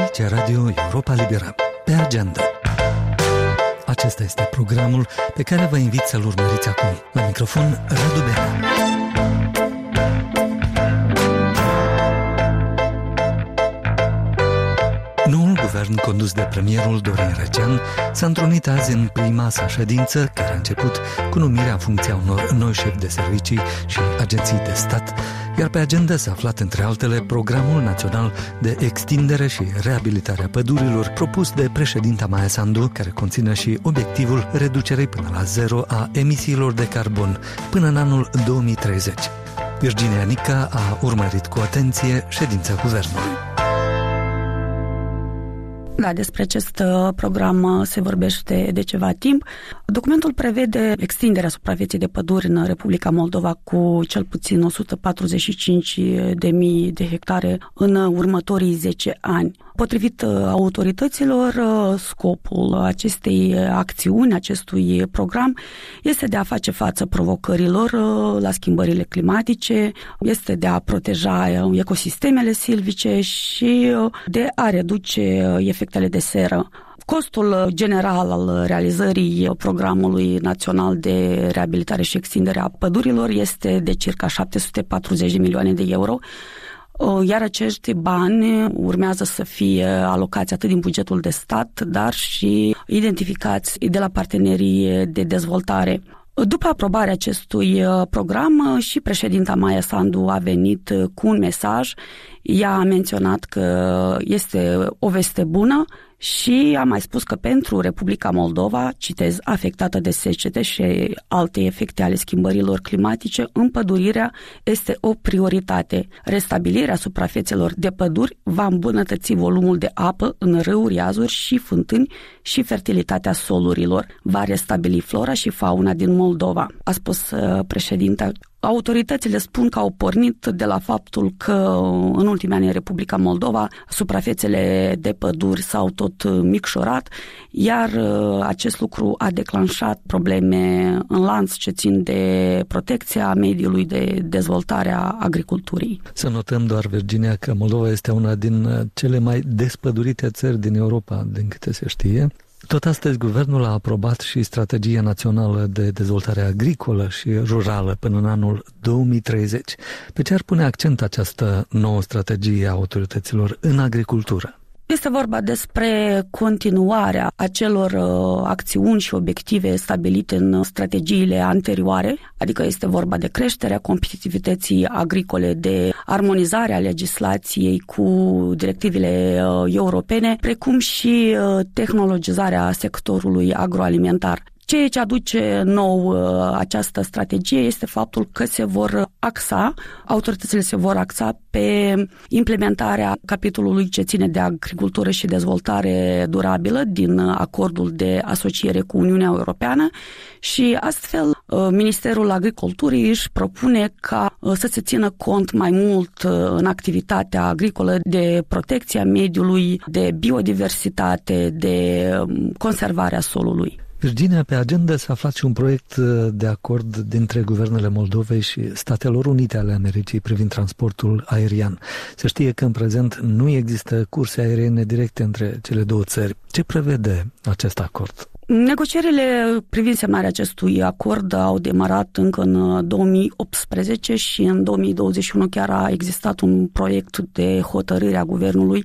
Aici Radio Europa Liberă, pe agenda. Acesta este programul pe care vă invit să-l urmăriți acum. La microfon, Radu Bena. Noul guvern condus de premierul Dorin Răcean s-a întrunit azi în prima sa ședință, care a început cu numirea în funcția unor noi șefi de servicii și agenții de stat, iar pe agenda s-a aflat între altele Programul Național de Extindere și Reabilitare a Pădurilor, propus de președinta Maia Sandu, care conține și obiectivul reducerii până la zero a emisiilor de carbon până în anul 2030. Virginia Nica a urmărit cu atenție ședința guvernului. Da, despre acest program se vorbește de ceva timp. Documentul prevede extinderea suprafeței de păduri în Republica Moldova cu cel puțin 145.000 de hectare în următorii 10 ani. Potrivit autorităților, scopul acestei acțiuni, acestui program, este de a face față provocărilor la schimbările climatice, este de a proteja ecosistemele silvice și de a reduce efectele de seră. Costul general al realizării programului național de reabilitare și extindere a pădurilor este de circa 740 de milioane de euro, iar acești bani urmează să fie alocați atât din bugetul de stat, dar și identificați de la partenerii de dezvoltare. După aprobarea acestui program, și președinta Maia Sandu a venit cu un mesaj. Ea a menționat că este o veste bună și a mai spus că pentru Republica Moldova, citez, afectată de secete și alte efecte ale schimbărilor climatice, împădurirea este o prioritate. Restabilirea suprafețelor de păduri va îmbunătăți volumul de apă în râuri, iazuri și fântâni și fertilitatea solurilor. Va restabili flora și fauna din Moldova, a spus președinta. Autoritățile spun că au pornit de la faptul că în ultimii ani în Republica Moldova suprafețele de păduri s-au tot micșorat, iar acest lucru a declanșat probleme în lanț ce țin de protecția mediului, de dezvoltarea agriculturii. Să notăm doar, Virginia, că Moldova este una din cele mai despădurite țări din Europa, din câte se știe. Tot astăzi, guvernul a aprobat și Strategia Națională de Dezvoltare Agricolă și Rurală până în anul 2030. Pe ce ar pune accent această nouă strategie a autorităților în agricultură? Este vorba despre continuarea acelor acțiuni și obiective stabilite în strategiile anterioare, adică este vorba de creșterea competitivității agricole, de armonizarea legislației cu directivele europene, precum și tehnologizarea sectorului agroalimentar. Ceea ce aduce nou această strategie este faptul că autoritățile se vor axa pe implementarea capitolului ce ține de agricultură și dezvoltare durabilă din acordul de asociere cu Uniunea Europeană și astfel Ministerul Agriculturii își propune ca să se țină cont mai mult în activitatea agricolă de protecția mediului, de biodiversitate, de conservarea solului. Virginia, pe agenda s-a aflat și un proiect de acord dintre guvernele Moldovei și Statelor Unite ale Americii privind transportul aerian. Se știe că în prezent nu există curse aeriene directe între cele două țări. Ce prevede acest acord? Negocierile privind semnarea acestui acord au demarat încă în 2018 și în 2021 chiar a existat un proiect de hotărâre a guvernului